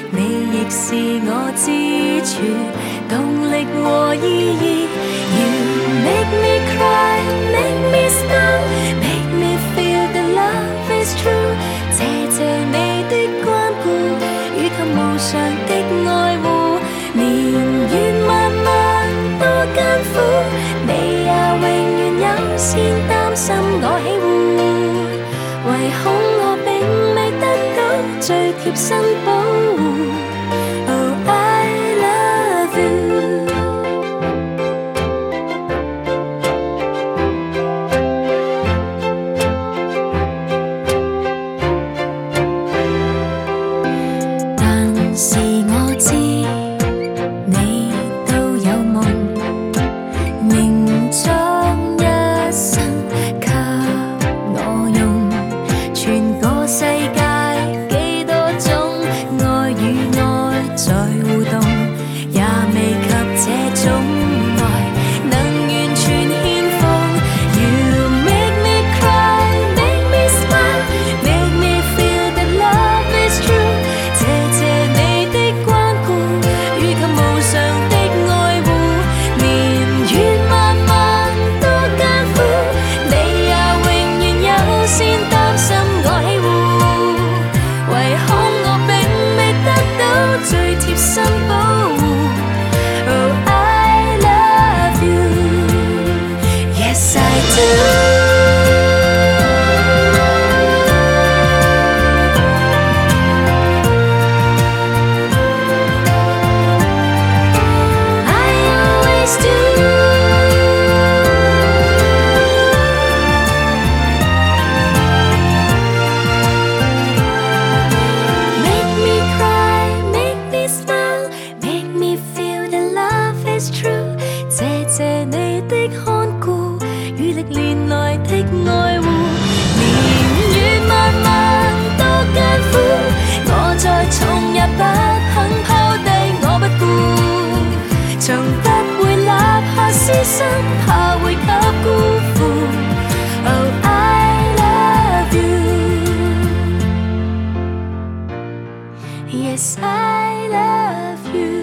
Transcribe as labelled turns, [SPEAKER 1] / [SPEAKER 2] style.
[SPEAKER 1] 你亦是我支柱，動力和意義。You make me cry, make me smile, make me feel that love is true。謝謝你的關顧，與及無常的愛護。年月漫漫多艱苦，你也永遠優先擔心我喜惡，唯恐我並未得到最貼身保護。Oh, I love you。但是我知你都有夢，凝將一生給我用，全個世界幾多種愛與愛在互動，也未及這種愛能完全獻奉。You make me cry, make me smile, make me feel that love is true。謝謝你的關顧，與及無常的愛護。年月漫漫多艱苦，你也永遠優先擔心我喜惡，唯恐我並未得到最貼身保護。Oh, I love you, yes I do。謝謝你的看顧，與歷年來的愛護。年月漫漫多艱苦，我再重也不肯拋低我不顧，從不會立下私心，怕會給辜負。Oh, I love you, yes I love you。